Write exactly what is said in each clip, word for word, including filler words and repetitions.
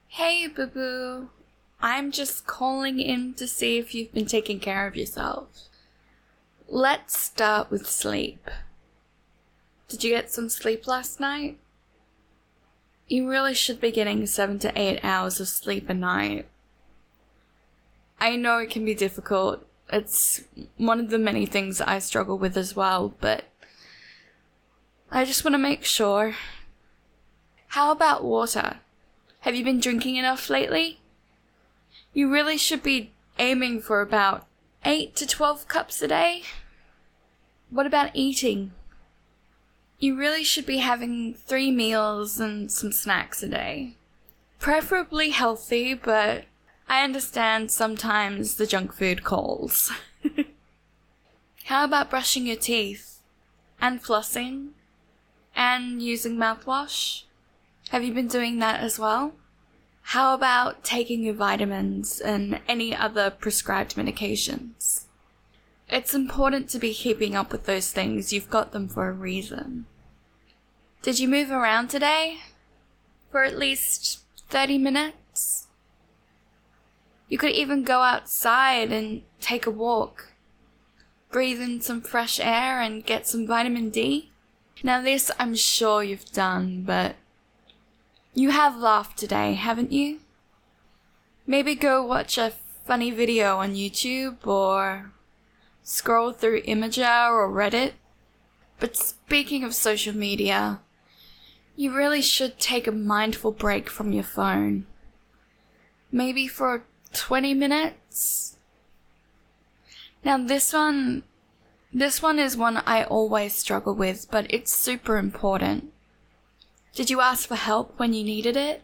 Hey, Boo Boo. I'm just calling in to see if you've been taking care of yourself. Let's start with sleep. Did you get some sleep last night? You really should be getting seven to eight hours of sleep a night. I know it can be difficult. It's one of the many things I struggle with as well, but I just want to make sure. How about water? Have you been drinking enough lately? You really should be aiming for about eight to twelve cups a day. What about eating? You really should be having three meals and some snacks a day. Preferably healthy, but I understand sometimes the junk food calls. How about brushing your teeth? And flossing? And using mouthwash? Have you been doing that as well? How about taking your vitamins and any other prescribed medications? It's important to be keeping up with those things. You've got them for a reason. Did you move around today? For at least thirty minutes? You could even go outside and take a walk. Breathe in some fresh air and get some vitamin D. Now this I'm sure you've done, but you have laughed today, haven't you? Maybe go watch a funny video on YouTube or scroll through Imager or Reddit. But speaking of social media, you really should take a mindful break from your phone. Maybe for twenty minutes? Now this one, this one is one I always struggle with, but it's super important. Did you ask for help when you needed it?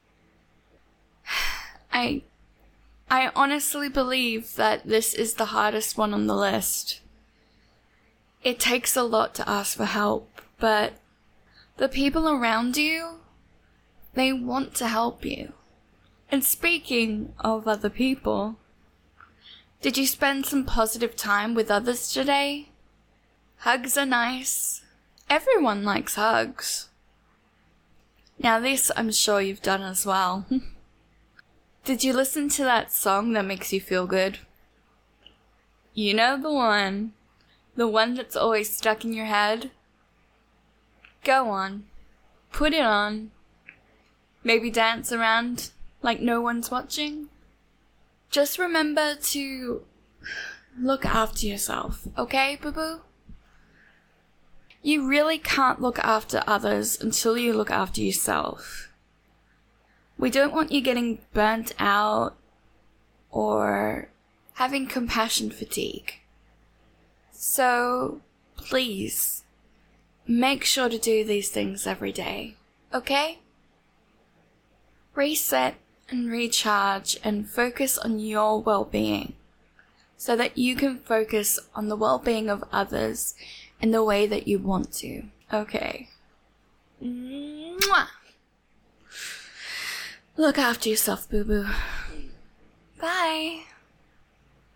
I, I honestly believe that this is the hardest one on the list. It takes a lot to ask for help, but the people around you, they want to help you. And speaking of other people, did you spend some positive time with others today? Hugs are nice. Everyone likes hugs. Now this I'm sure you've done as well. Did you listen to that song that makes you feel good? You know the one. The one that's always stuck in your head? Go on. Put it on. Maybe dance around like no one's watching. Just remember to look after yourself, okay, boo-boo? You really can't look after others until you look after yourself. We don't want you getting burnt out or having compassion fatigue. So, please, make sure to do these things every day, okay? Reset and recharge and focus on your well-being so that you can focus on the well-being of others in the way that you want to. Okay. Mwah! Look after yourself, boo-boo. Bye.